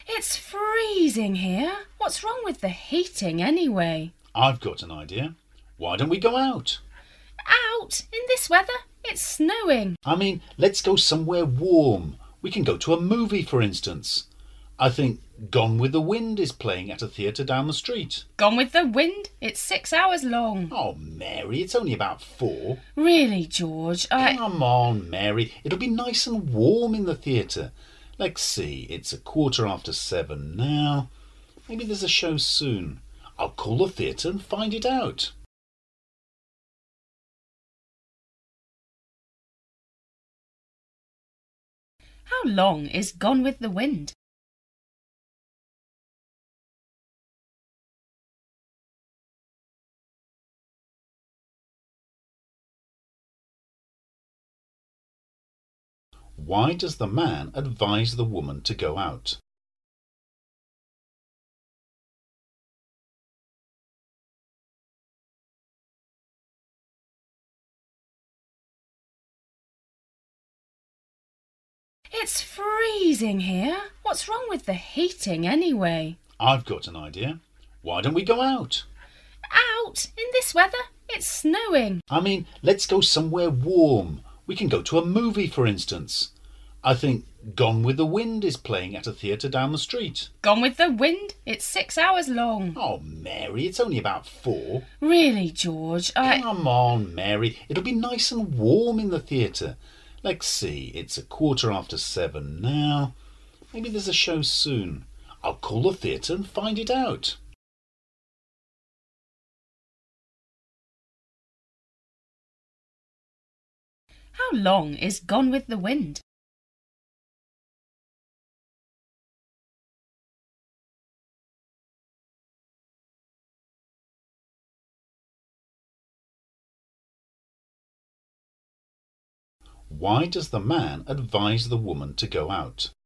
It's freezing here. What's wrong with the heating anyway? I've got an idea. Why don't we go out? Out? In this weather? It's snowing. Let's go somewhere warm. We can go to a movie, for instance. I think Gone with the Wind is playing at a theatre down the street. Gone with the Wind? It's 6 hours long. Oh, Mary, it's only about 4. Really, George, Come on, Mary. It'll be nice and warm in the theatre. Let's see, it's 7:15 now. Maybe there's a show soon. I'll call the theatre and find it out. How long is Gone with the Wind? Why does the man advise the woman to go out? It's freezing here. What's wrong with the heating anyway? I've got an idea. Why don't we go out? Out? In this weather? It's snowing. Let's go somewhere warm. We can go to a movie, for instance. I think Gone with the Wind is playing at a theatre down the street. Gone with the Wind? It's 6 hours long. Oh, Mary, it's only about 4. Really, George, Come on, Mary. It'll be nice and warm in the theatre. Let's see, it's 7:15 now. Maybe there's a show soon. I'll call the theatre and find it out. How long is Gone with the Wind? Why does the man advise the woman to go out?